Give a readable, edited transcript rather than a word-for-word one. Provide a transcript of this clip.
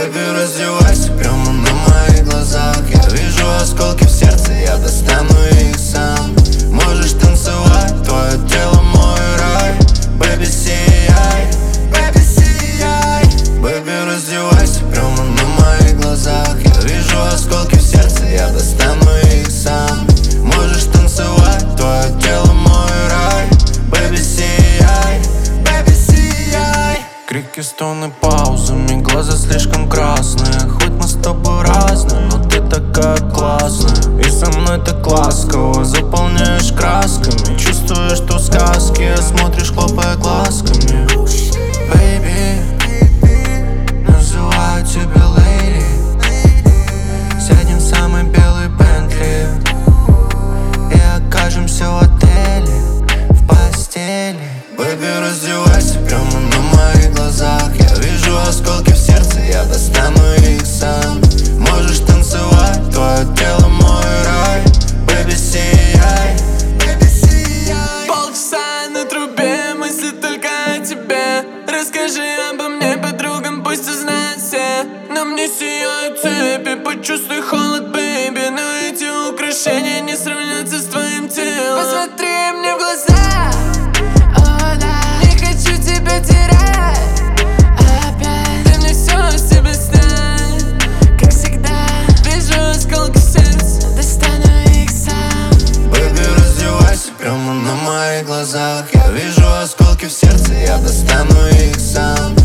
Бэби, раздевайся прямо на моих глазах. Я вижу осколки в сердце, я достану их сам. Можешь танцевать, твое тело мой рай. Бэби, сияй, бэби, сияй. Бэби, раздевайся прямо на моих глазах. Я вижу осколки в сердце, я достану их сам. Можешь танцевать, твое тело мой рай. Бэби, сияй, бэби, сияй. Крики, стоны, паузами, глаза слишком красные. Хоть мы с тобой разные, но ты такая классная. И со мной так ласково заполняешь красками. Чувствуешь, что в сказке, смотришь, хлопая глазками. Baby, называю тебя леди. Сядем в самый белый Бентли и окажемся в отеле, в постели. Бэби, раздевайся прямо на моих глазах. Я вижу осколки в сердце, я достану их сам. Можешь танцевать, твое тело мой рай. Бэби, сияй, бэби, сияй. Полчаса на трубе, мысли только о тебе. Расскажи обо мне подругам, пусть узнают все. На мне сияют цепи, почувствуй холод, бэйби. Но эти украшения не сравнятся с твоим телом. Посмотри мне в глаза, о да, не хочу тебя терять опять. Ты мне все о себе снять, как всегда. Вижу осколки в сердце, достану их сам. Бэби, раздевайся прямо на моих глазах. Я вижу осколки в сердце, я достану их сам.